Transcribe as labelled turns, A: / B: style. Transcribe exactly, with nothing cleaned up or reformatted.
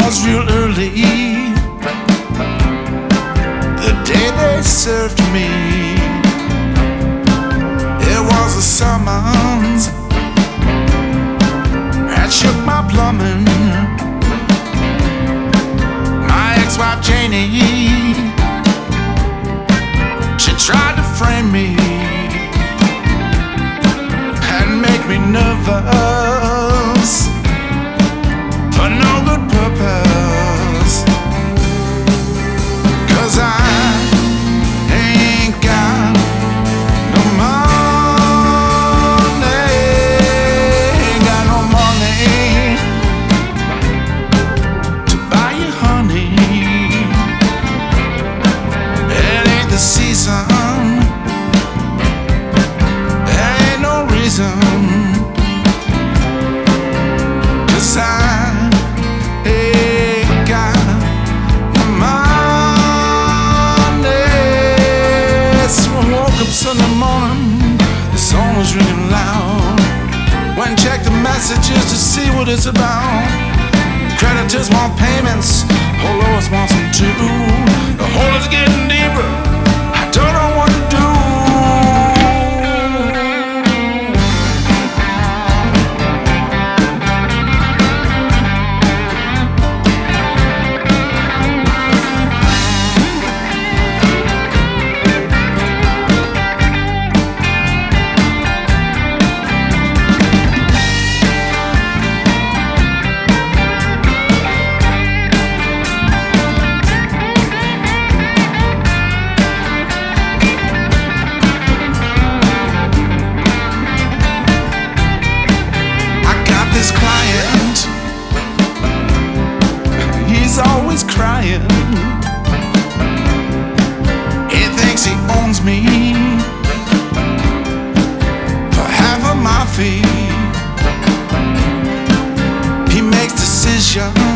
A: was real early the day they served me. It was a summons that shook my plumbing. My ex-wife Janie, she tried to frame me and make me nervous for no good purpose. 'Cause I ain't got no money, ain't got no money to buy you honey. It ain't the season, there ain't no reason. 'Cause I Sunday morning, the song was ringing loud. Went and checked the messages to see what it's about. Creditors want payments, whole Lois wants them too. The hole is getting deeper, I don't know what to do. This client, he's always crying. He thinks he owns me for half of my fee. He makes decisions